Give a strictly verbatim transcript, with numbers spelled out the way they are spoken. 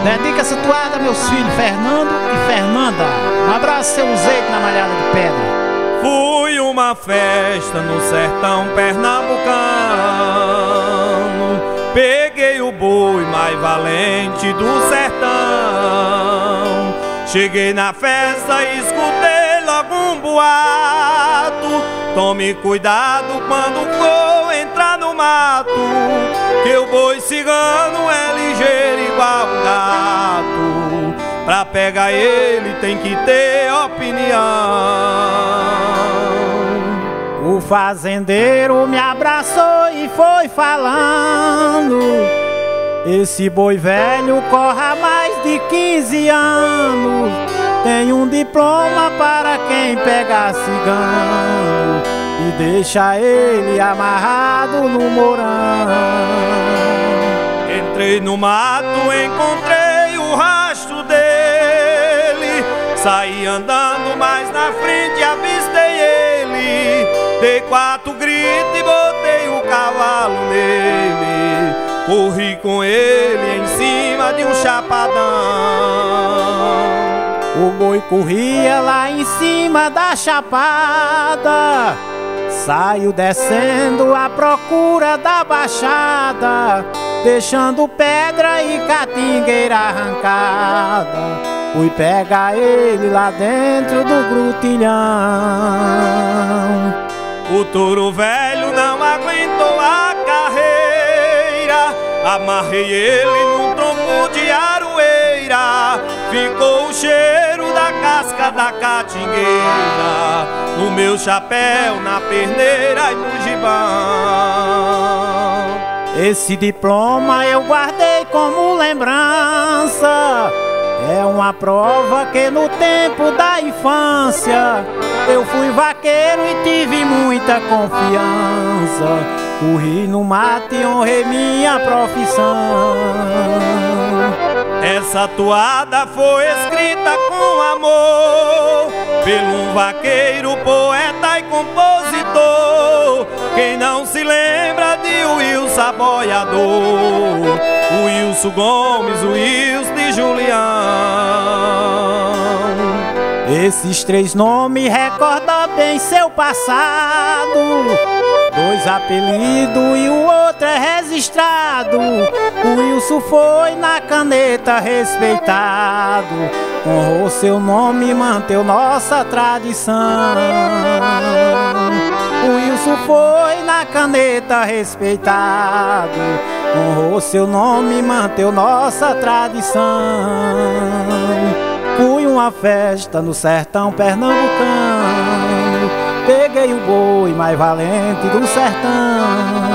Dedica essa toada a meus filhos Fernando e Fernanda. Um abraço, seu Zeito, na Malhada de Pedra. Fui uma festa no sertão pernambucano, peguei o boi mais valente do sertão. Cheguei na festa e escutei logo um boato: tome cuidado quando for entrar no mato, que o boi cigano é ligeiro igual um gato. Pra pegar ele tem que ter opinião. O fazendeiro me abraçou e foi falando: esse boi velho corre há mais de quinze anos, tem um diploma para quem pega cigano e deixa ele amarrado no morão. Entrei no mato, encontrei o rastro dele, saí andando mais na frente, avistei ele, dei quatro gritos e botei o cavalo nele, corri com ele em cima de um chapadão. O boi corria lá em cima da chapada, saiu descendo à procura da baixada, deixando pedra e catingueira arrancada. Fui pegar ele lá dentro do grutilhão. O touro velho não aguentou a carreira, amarrei ele num tronco de aroeira, ficou o cheiro da casca da catingueira no meu chapéu, na perneira e no gibão. Esse diploma eu guardei como lembrança, é uma prova que no tempo da infância eu fui vaqueiro e tive muita confiança. Corri no mato e honrei minha profissão. Essa toada foi escrita com amor pelo um vaqueiro, poeta e compositor. Quem não se lembra de Wilson Aboiador, o Wilson Gomes, o Wilson de Julião. Esses três nomes recordam bem seu passado, dois apelidos e o outro é registrado. O Wilson foi na caneta respeitado, honrou seu nome e manteve nossa tradição. O Wilson foi na caneta respeitado, honrou seu nome e manteve nossa tradição. Fui uma festa no sertão pernambucano, peguei o boi mais valente do sertão.